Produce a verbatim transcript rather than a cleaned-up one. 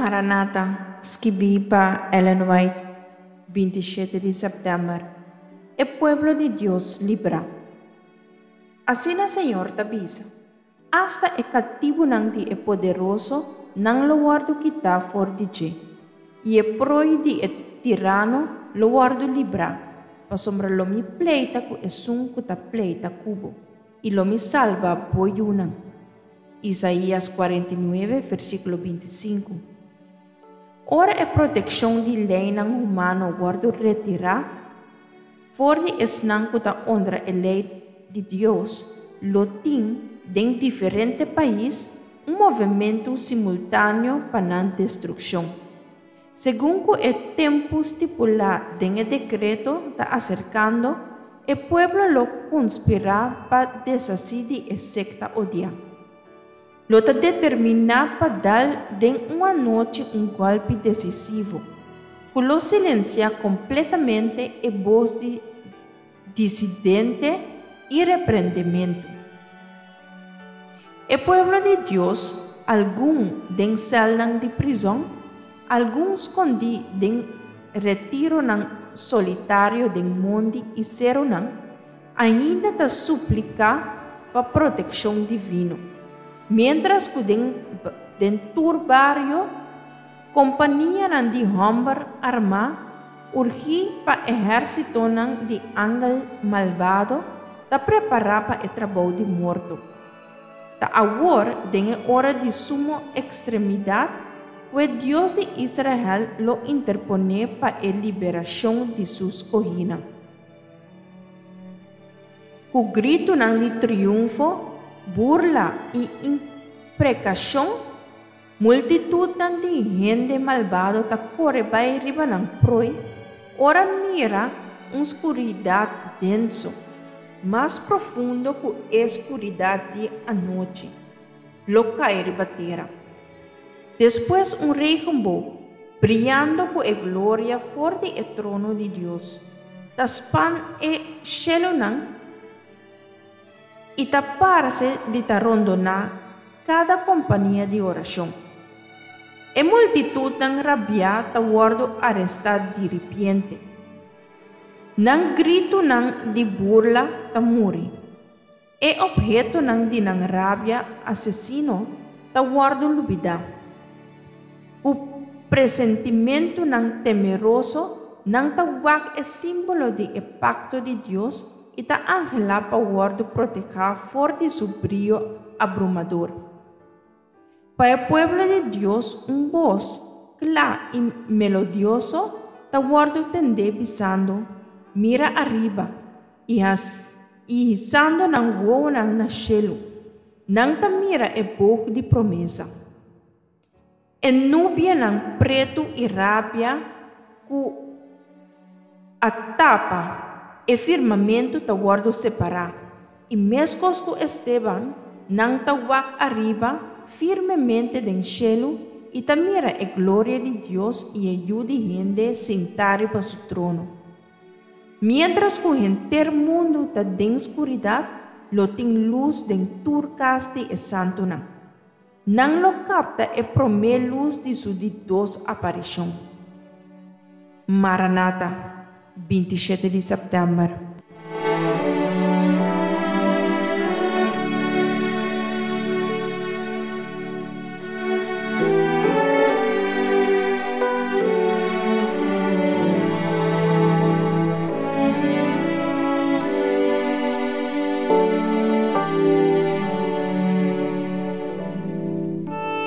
Maranata, escrita Ellen White, veintisiete de septiembre. El pueblo de Dios libra. Así el Señor te avisa. Hasta el cativo nanti es poderoso, nan lo guardo quita for di je. Y el proi di el tirano lo guardo libra. Pa sombra lo mi pleita ku es un kuta pleita cubo. Y lo mi salva boyunan. Isaías cuarenta y nueve, versículo veinticinco. Ora é proteção de lei não humano guardo retirar, fora es não kuta ondra a lei de Deus, lo tem em diferente país um movimento simultâneo para não destruição. Segundo o tempo estipulado em decreto está acercando, o pueblo lo conspira para deshacer a secta odia. Lo está determinado para dar de uma noite um golpe decisivo, que lo silencia completamente a voz de dissidente e repreendimento. O pueblo de Deus, algum den celda de prisão, alguns escondi den retiro nan solitário den mundo e zero nan, ainda está suplicar para proteção divina. Mientras que dentro do barrio, companhia de homem armado urge para exército de ángel malvado está preparado para o trabalho de morto. Está agora em hora de suma extremidade, o Deus de Israel lo interpone para a liberação de suas colinas. O grito de triunfo, burla e imprecação, multitud de gente malvado ta corre para arriba ng proi, ora mira uma escuridade denso, mais profundo que a escuridade de a noite, lo cair batera. Depois um rei combo, brilhando com a glória forte e trono de Deus, taspan e shelonan e taparse de tarondonar cada companhia de oração. A multitud não rabiata guardo arrestado de repente. Não grito não de burla ta muri. E objeto não de não rabia assassino ta guardo lubida. O pressentimento não temeroso não ta wak é símbolo de e pacto de Deus e ta angela para guardo proteger forte su brillo abrumador. Para o pueblo de Deus, um voz clara e melodioso ta guardo tende visando, mira arriba e as e izando nang wo nang na cielo, nang ta mira e boca de promessa. E nubia nang preto e rabia ku atapa e firmamento ta guardo separar, e mescos com Esteban, não ta wak arriba, firmemente den cielo, e ta mira a glória de Deus e ajuda gente sentar para su trono. Mientras que o entero mundo ta den escuridade, lo tem luz den turcaste e santo não. Não lo capta e promê luz de su de dos aparição. Maranata, veintisiete de septiembre.